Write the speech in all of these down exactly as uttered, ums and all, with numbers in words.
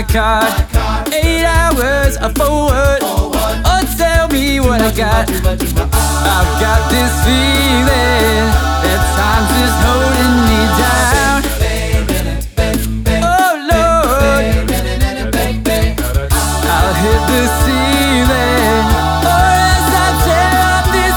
card. Eight hours forward. Oh, tell me what I got. I've got this feeling that time's just holding me down. Oh Lord, I'll hit the ceiling, or else I'll tear up this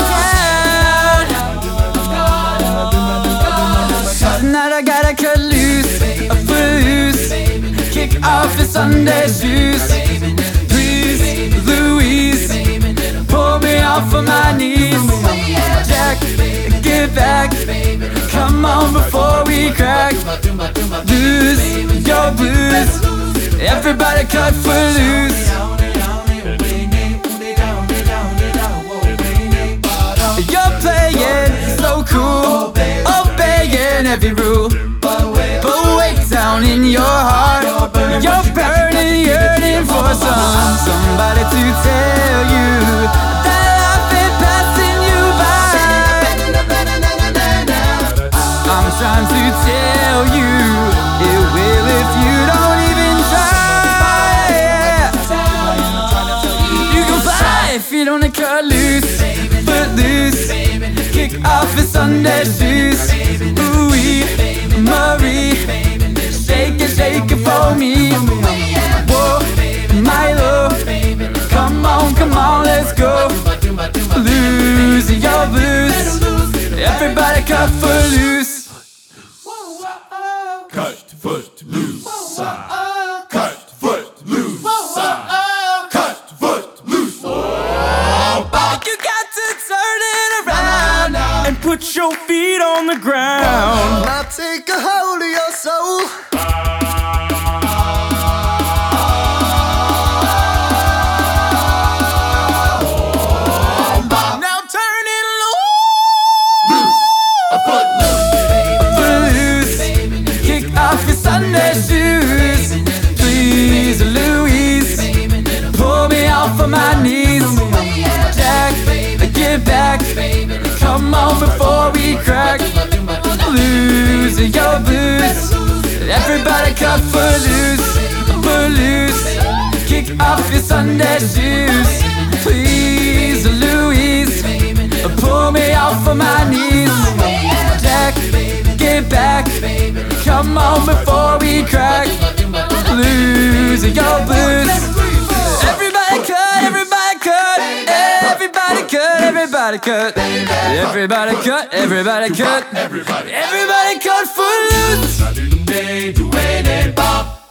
town. Tonight I gotta cut loose, foot loose, kick off the Sunday shoes. Please, Louise, pull me off of my knees. Jack, get back, come on before we crack. Lose your blues, everybody cut foot loose. You're playing so cool, obeying every rule, but way down in your heart, you're burning, yearning for some somebody to tell you that I've been passing you by. I'm trying to tell you it will if you don't even try. You can fly if you don't cut loose, foot loose, kick off your Sunday shoes. Ooh-wee, Marie, shake it, shake it for me. Whoa, Milo, come on, come on, let's go. Lose your blues, everybody cut foot loose. Cut foot loose, cut foot loose, cut foot loose. You got to turn it around and put your feet on the ground. Now take a hold of your soul. Now turn it loose. A foot loose. Foot loose, kick off your Sunday shoes. Please, Louise, pull me off of my knees. Jack, get back, come on before we crack. Lose your blues, everybody cut foot loose. Foot loose, kick off your Sunday shoes. Please, Louise, pull me off of my knees. Jack, get back, come on before we crack. Lose your blues, everybody cut, everybody cut, everybody cut, everybody cut, everybody cut, everybody cut, Everybody. everybody cut foot loose. Do the day, do it, and bop.